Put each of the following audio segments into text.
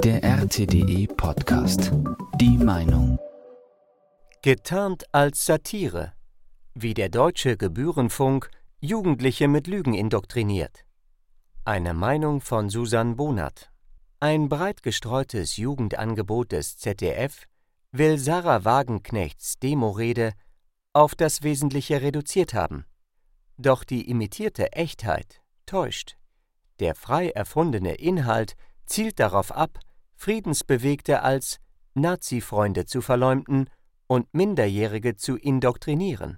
Der RTDE Podcast. Die Meinung. Getarnt als Satire. Wie der deutsche Gebührenfunk Jugendliche mit Lügen indoktriniert. Eine Meinung von Susanne Bonat. Ein breit gestreutes Jugendangebot des ZDF will Sarah Wagenknechts Demorede auf das Wesentliche reduziert haben. Doch die imitierte Echtheit täuscht. Der frei erfundene Inhalt zielt darauf ab, Friedensbewegte als Nazi-Freunde zu verleumden und Minderjährige zu indoktrinieren.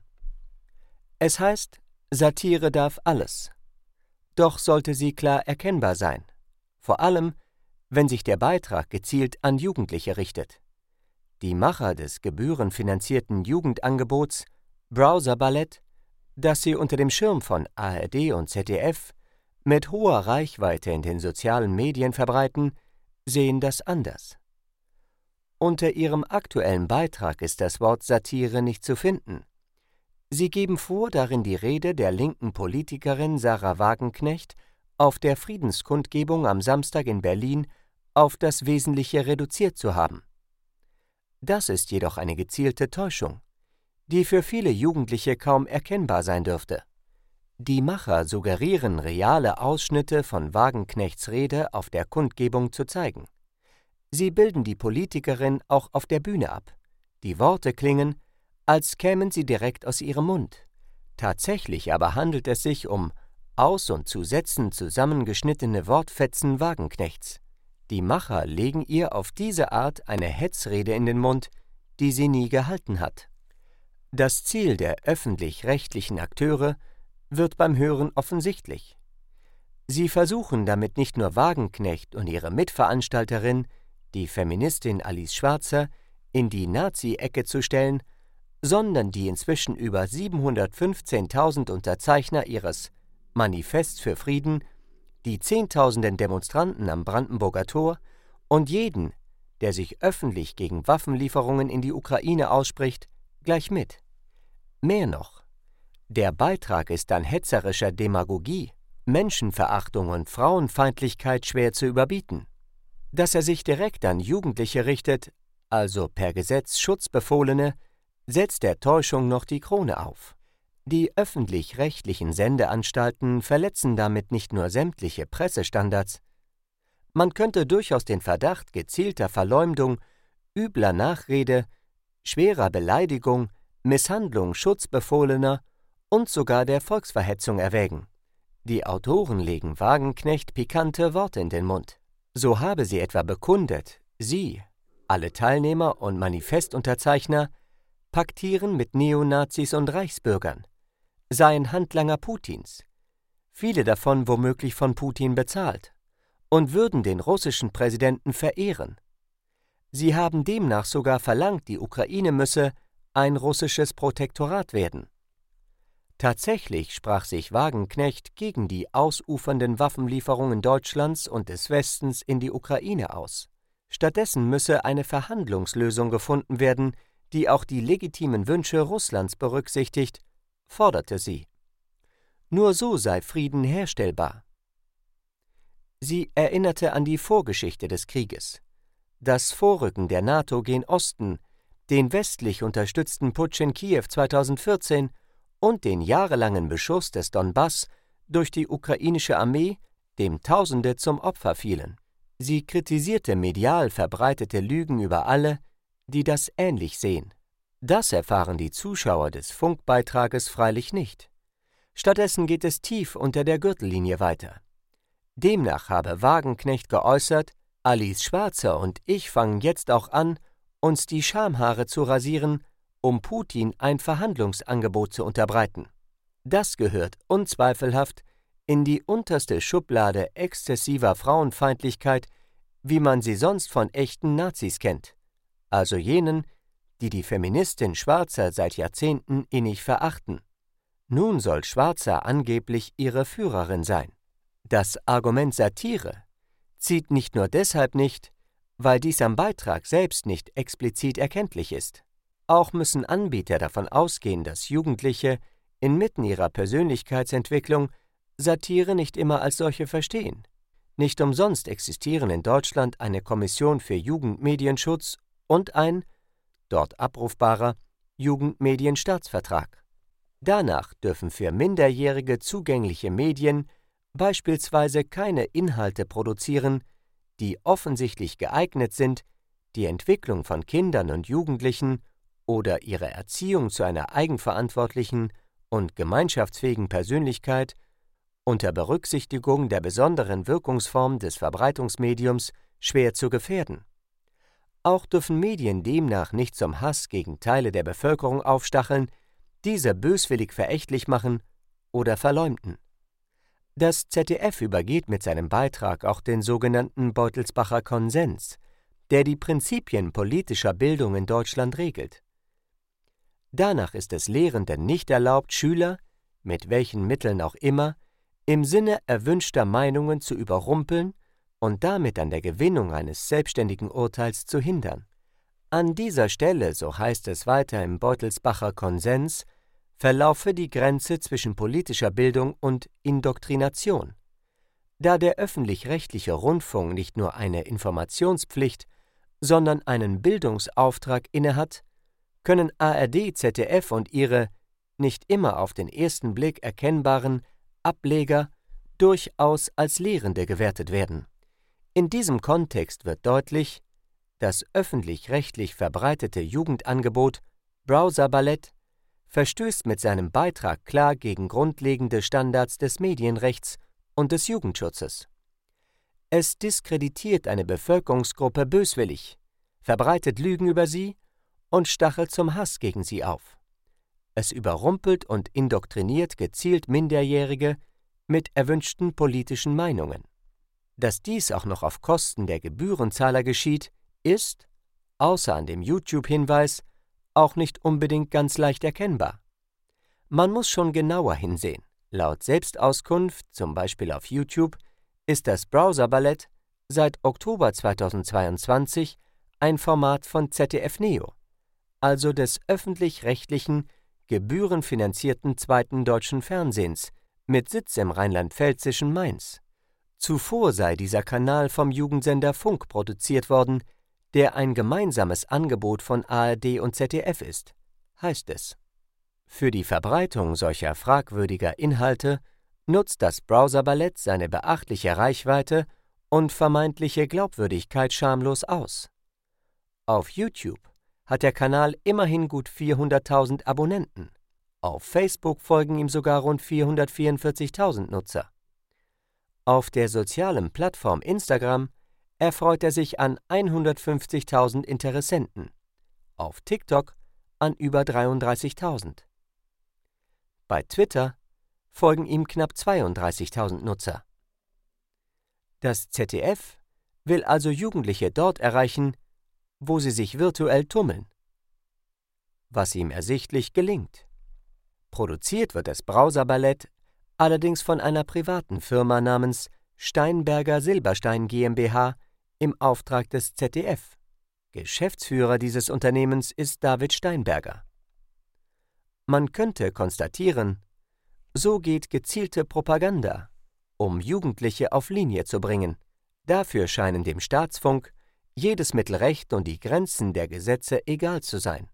Es heißt, Satire darf alles. Doch sollte sie klar erkennbar sein. Vor allem, wenn sich der Beitrag gezielt an Jugendliche richtet. Die Macher des gebührenfinanzierten Jugendangebots Browser-Ballett, das sie unter dem Schirm von ARD und ZDF mit hoher Reichweite in den sozialen Medien verbreiten, sehen das anders. Unter ihrem aktuellen Beitrag ist das Wort Satire nicht zu finden. Sie geben vor, darin die Rede der linken Politikerin Sarah Wagenknecht auf der Friedenskundgebung am Samstag in Berlin auf das Wesentliche reduziert zu haben. Das ist jedoch eine gezielte Täuschung, die für viele Jugendliche kaum erkennbar sein dürfte. Die Macher suggerieren, reale Ausschnitte von Wagenknechts Rede auf der Kundgebung zu zeigen. Sie bilden die Politikerin auch auf der Bühne ab. Die Worte klingen, als kämen sie direkt aus ihrem Mund. Tatsächlich aber handelt es sich um aus und zu Sätzen zusammengeschnittene Wortfetzen Wagenknechts. Die Macher legen ihr auf diese Art eine Hetzrede in den Mund, die sie nie gehalten hat. Das Ziel der öffentlich-rechtlichen Akteure wird beim Hören offensichtlich. Sie versuchen damit nicht nur Wagenknecht und ihre Mitveranstalterin, die Feministin Alice Schwarzer, in die Nazi-Ecke zu stellen, sondern die inzwischen über 715.000 Unterzeichner ihres Manifest für Frieden, die Zehntausenden Demonstranten am Brandenburger Tor und jeden, der sich öffentlich gegen Waffenlieferungen in die Ukraine ausspricht, gleich mit. Mehr noch: Der Beitrag ist an hetzerischer Demagogie, Menschenverachtung und Frauenfeindlichkeit schwer zu überbieten. Dass er sich direkt an Jugendliche richtet, also per Gesetz Schutzbefohlene, setzt der Täuschung noch die Krone auf. Die öffentlich-rechtlichen Sendeanstalten verletzen damit nicht nur sämtliche Pressestandards. Man könnte durchaus den Verdacht gezielter Verleumdung, übler Nachrede, schwerer Beleidigung, Misshandlung Schutzbefohlener und sogar der Volksverhetzung erwägen. Die Autoren legen Wagenknecht pikante Worte in den Mund. So habe sie etwa bekundet, sie, alle Teilnehmer und Manifestunterzeichner, paktieren mit Neonazis und Reichsbürgern, seien Handlanger Putins, viele davon womöglich von Putin bezahlt, und würden den russischen Präsidenten verehren. Sie haben demnach sogar verlangt, die Ukraine müsse ein russisches Protektorat werden. Tatsächlich sprach sich Wagenknecht gegen die ausufernden Waffenlieferungen Deutschlands und des Westens in die Ukraine aus. Stattdessen müsse eine Verhandlungslösung gefunden werden, die auch die legitimen Wünsche Russlands berücksichtigt, forderte sie. Nur so sei Frieden herstellbar. Sie erinnerte an die Vorgeschichte des Krieges. Das Vorrücken der NATO gen Osten, den westlich unterstützten Putsch in Kiew 2014 und den jahrelangen Beschuss des Donbass durch die ukrainische Armee, dem Tausende zum Opfer fielen. Sie kritisierte medial verbreitete Lügen über alle, die das ähnlich sehen. Das erfahren die Zuschauer des Funkbeitrages freilich nicht. Stattdessen geht es tief unter der Gürtellinie weiter. Demnach habe Wagenknecht geäußert, Alice Schwarzer und ich fangen jetzt auch an, uns die Schamhaare zu rasieren, um Putin ein Verhandlungsangebot zu unterbreiten. Das gehört unzweifelhaft in die unterste Schublade exzessiver Frauenfeindlichkeit, wie man sie sonst von echten Nazis kennt, also jenen, die die Feministin Schwarzer seit Jahrzehnten innig verachten. Nun soll Schwarzer angeblich ihre Führerin sein. Das Argument Satire zieht nicht nur deshalb nicht, weil dies am Beitrag selbst nicht explizit erkenntlich ist. Auch müssen Anbieter davon ausgehen, dass Jugendliche inmitten ihrer Persönlichkeitsentwicklung Satire nicht immer als solche verstehen. Nicht umsonst existieren in Deutschland eine Kommission für Jugendmedienschutz und ein, dort abrufbarer, Jugendmedienstaatsvertrag. Danach dürfen für Minderjährige zugängliche Medien beispielsweise keine Inhalte produzieren, die offensichtlich geeignet sind, die Entwicklung von Kindern und Jugendlichen oder ihre Erziehung zu einer eigenverantwortlichen und gemeinschaftsfähigen Persönlichkeit unter Berücksichtigung der besonderen Wirkungsform des Verbreitungsmediums schwer zu gefährden. Auch dürfen Medien demnach nicht zum Hass gegen Teile der Bevölkerung aufstacheln, diese böswillig verächtlich machen oder verleumden. Das ZDF übergeht mit seinem Beitrag auch den sogenannten Beutelsbacher Konsens, der die Prinzipien politischer Bildung in Deutschland regelt. Danach ist es Lehrenden nicht erlaubt, Schüler, mit welchen Mitteln auch immer, im Sinne erwünschter Meinungen zu überrumpeln und damit an der Gewinnung eines selbstständigen Urteils zu hindern. An dieser Stelle, so heißt es weiter im Beutelsbacher Konsens, verlaufe die Grenze zwischen politischer Bildung und Indoktrination. Da der öffentlich-rechtliche Rundfunk nicht nur eine Informationspflicht, sondern einen Bildungsauftrag innehat, können ARD, ZDF und ihre nicht immer auf den ersten Blick erkennbaren Ableger durchaus als Lehrende gewertet werden. In diesem Kontext wird deutlich, das öffentlich-rechtlich verbreitete Jugendangebot Browserballett verstößt mit seinem Beitrag klar gegen grundlegende Standards des Medienrechts und des Jugendschutzes. Es diskreditiert eine Bevölkerungsgruppe böswillig, verbreitet Lügen über sie und stachelt zum Hass gegen sie auf. Es überrumpelt und indoktriniert gezielt Minderjährige mit erwünschten politischen Meinungen. Dass dies auch noch auf Kosten der Gebührenzahler geschieht, ist, außer an dem YouTube-Hinweis, auch nicht unbedingt ganz leicht erkennbar. Man muss schon genauer hinsehen. Laut Selbstauskunft, zum Beispiel auf YouTube, ist das Browserballett seit Oktober 2022 ein Format von ZDF Neo, also des öffentlich-rechtlichen, gebührenfinanzierten zweiten deutschen Fernsehens mit Sitz im rheinland-pfälzischen Mainz. Zuvor sei dieser Kanal vom Jugendsender Funk produziert worden, der ein gemeinsames Angebot von ARD und ZDF ist, heißt es. Für die Verbreitung solcher fragwürdiger Inhalte nutzt das Browserballett seine beachtliche Reichweite und vermeintliche Glaubwürdigkeit schamlos aus. Auf YouTube hat der Kanal immerhin gut 400.000 Abonnenten. Auf Facebook folgen ihm sogar rund 444.000 Nutzer. Auf der sozialen Plattform Instagram erfreut er sich an 150.000 Interessenten, auf TikTok an über 33.000. Bei Twitter folgen ihm knapp 32.000 Nutzer. Das ZDF will also Jugendliche dort erreichen, wo sie sich virtuell tummeln, was ihm ersichtlich gelingt. Produziert wird das Browserballett allerdings von einer privaten Firma namens Steinberger Silberstein GmbH im Auftrag des ZDF. Geschäftsführer dieses Unternehmens ist David Steinberger. Man könnte konstatieren, so geht gezielte Propaganda, um Jugendliche auf Linie zu bringen. Dafür scheinen dem Staatsfunk jedes Mittelrecht und die Grenzen der Gesetze egal zu sein.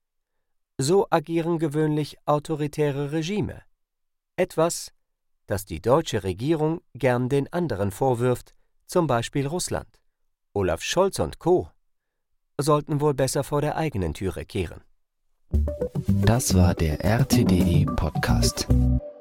So agieren gewöhnlich autoritäre Regime. Etwas, das die deutsche Regierung gern den anderen vorwirft, zum Beispiel Russland. Olaf Scholz und Co. sollten wohl besser vor der eigenen Türe kehren. Das war der RTDE Podcast.